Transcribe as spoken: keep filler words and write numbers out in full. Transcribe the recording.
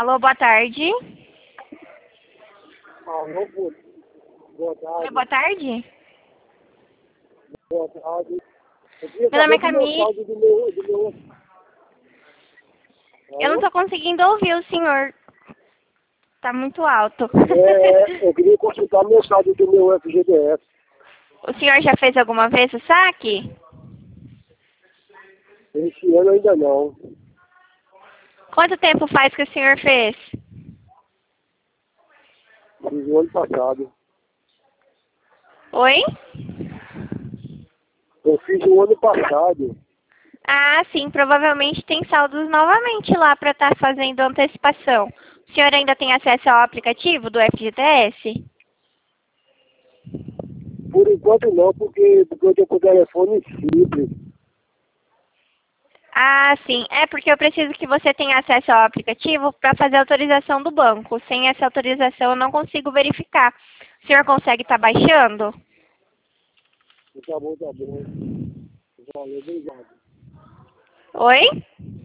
Alô, boa tarde. Alô, boa, boa Oi, tarde. boa tarde. Boa tarde. Eu queria Meu nome é saber do meu Camille. saldo do meu... Do meu... Eu não Alô? estou conseguindo ouvir o senhor. Tá muito alto. É, eu queria consultar meu saldo do meu F G D S. O senhor já fez alguma vez o saque? Esse ano ainda não. Quanto tempo faz que o senhor fez? Fiz o ano passado. Oi? Eu fiz o ano passado. Ah, sim. Provavelmente tem saldos novamente lá para estar fazendo antecipação. O senhor ainda tem acesso ao aplicativo do F G T S? Por enquanto não, porque, porque eu tô com o telefone simples. Ah, sim. É porque eu preciso que você tenha acesso ao aplicativo para fazer a autorização do banco. Sem essa autorização eu não consigo verificar. O senhor consegue estar baixando? Tá bom, tá bom. Valeu, obrigado. Oi?